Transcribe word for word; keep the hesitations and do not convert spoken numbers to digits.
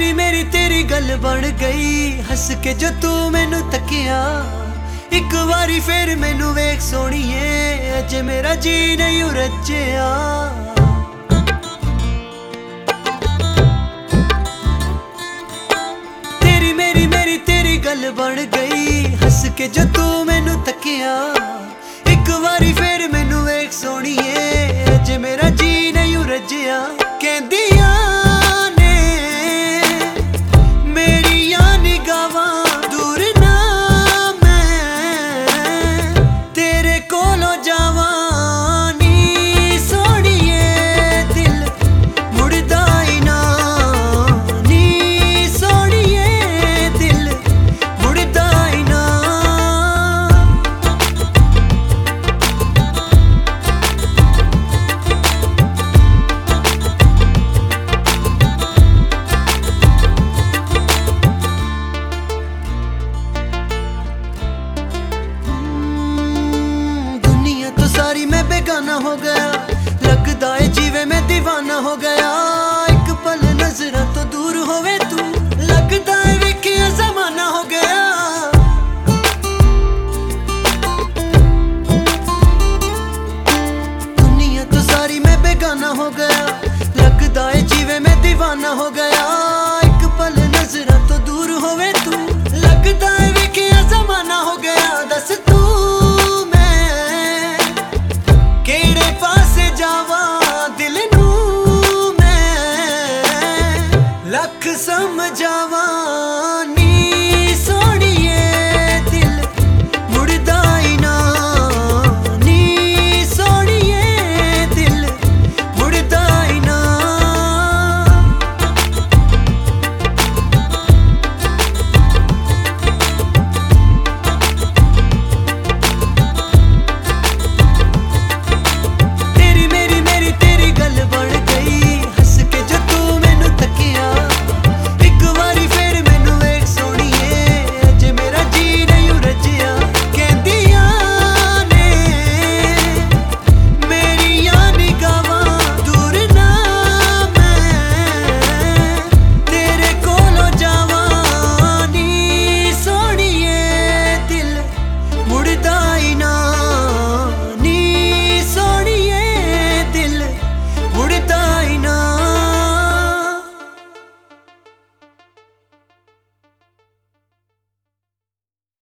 तेरी मेरी तेरी गल बन गई, हस के जो तू मैनू तकिया। एक बारी फिर मैनू वेख सोणीए, अजे मेरा जी नहीं रज्जिया। तेरी मेरी मेरी तेरी गल बन गई, हस के जो तू मैनू तकिया। एक बारी फिर मैनू वेख सोणीए, अजे मेरा जी नहीं रज्जिया। कहंदियां बेगाना हो गया, लगता है जीवे मैं दीवाना हो गया।